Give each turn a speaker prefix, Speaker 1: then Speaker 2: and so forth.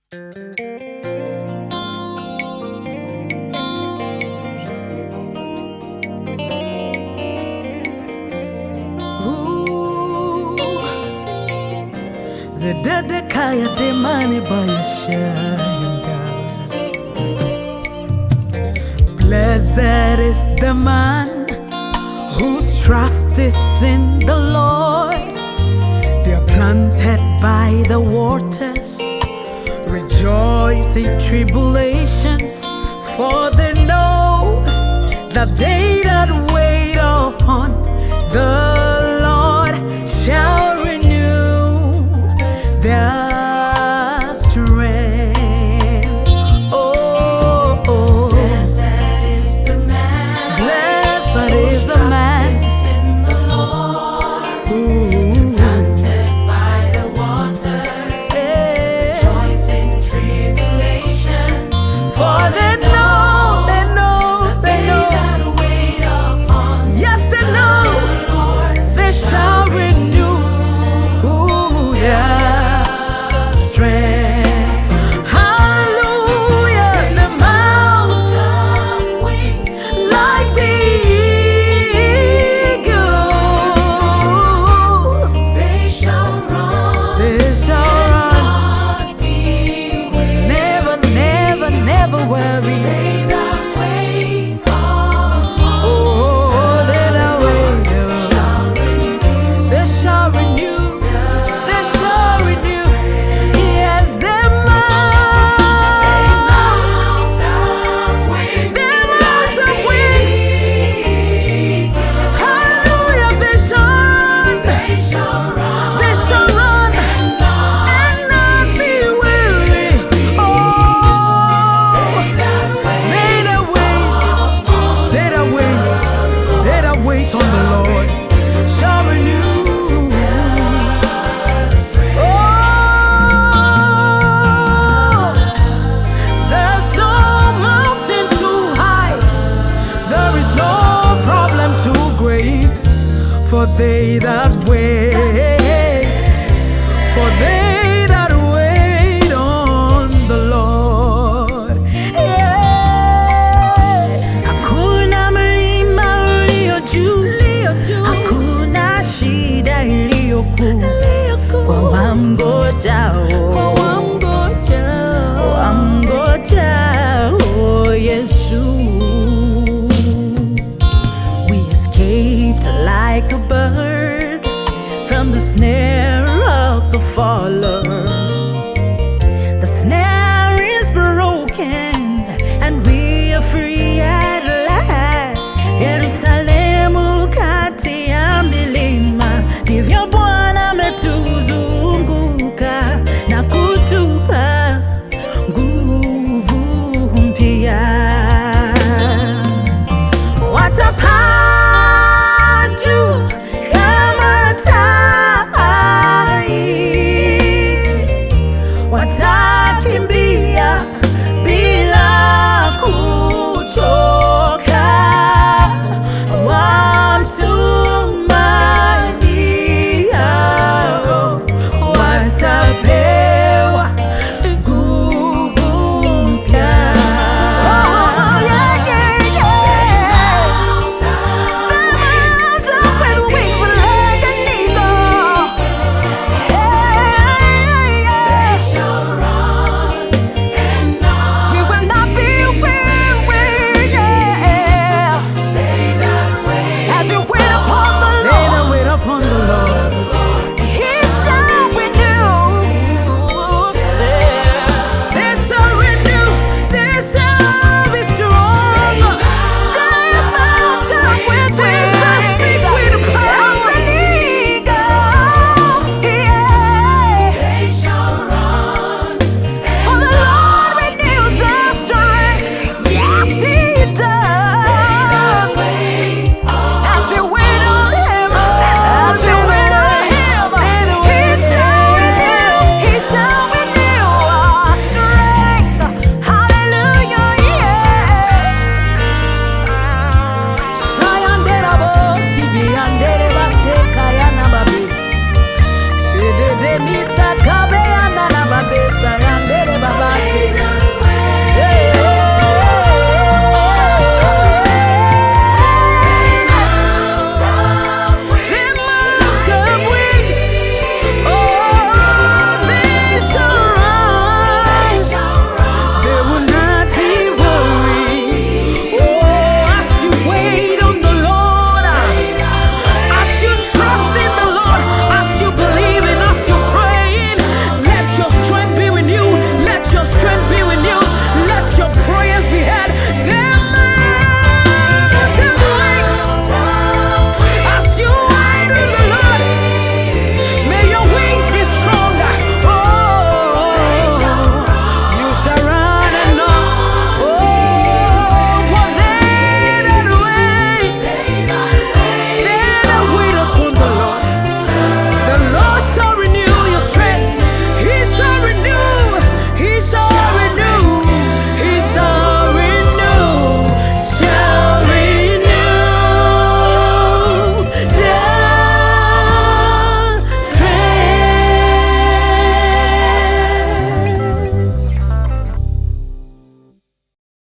Speaker 1: Zedekaya demani bayashayanga. Blessed is the man whose trust is in the Lord. They're planted by the waters, rejoice in tribulations, for they know that they that wait upon the Lord shall renew their strength. Oh, oh.
Speaker 2: Blessed is the man,
Speaker 1: Blessed is the man
Speaker 2: in the Lord,
Speaker 1: who
Speaker 2: planted by the waters, rejoice in tribulations,
Speaker 1: for they know, they
Speaker 2: that wait upon
Speaker 1: yes, they
Speaker 2: the
Speaker 1: know
Speaker 2: Lord
Speaker 1: they shall renew their strength. Hallelujah, the mountain
Speaker 2: wings
Speaker 1: like the eagle,
Speaker 2: they shall run,
Speaker 1: they shall run,
Speaker 2: not be weary.
Speaker 1: never, never, never worry.
Speaker 2: They that wait upon
Speaker 1: Oh, they that wait,
Speaker 2: shall renew
Speaker 1: they shall renew, they shall renew. Yes, they mount, they mount on wings. Hallelujah, they shall run and not be weary. Oh, they that wait on the Lord shall renew. Oh, there's no mountain too high, there is no problem too great for they that wait, for they that wait on the Lord. Yeah. Hakuna mlima ulio juu, hakuna shida iliyo kuu kwa wamngojao.